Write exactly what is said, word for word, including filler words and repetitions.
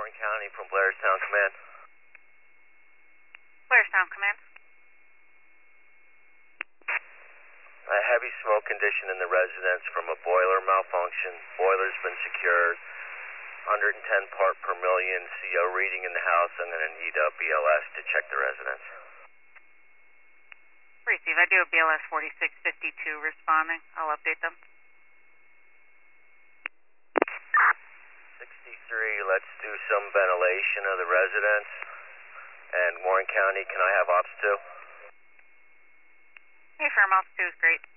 Warren County from Blairstown Command. Blairstown Command. A heavy smoke condition in the residence from a boiler malfunction. Boiler's been secured. one hundred ten part per million C O reading in the house. I'm going to need a B L S to check the residence. Receive. I do a B L S forty-six fifty-two responding. I'll update them. sixty-three, let's do some ventilation of the residence. And Warren County, can I have ops two? Hey, firm, ops two is great.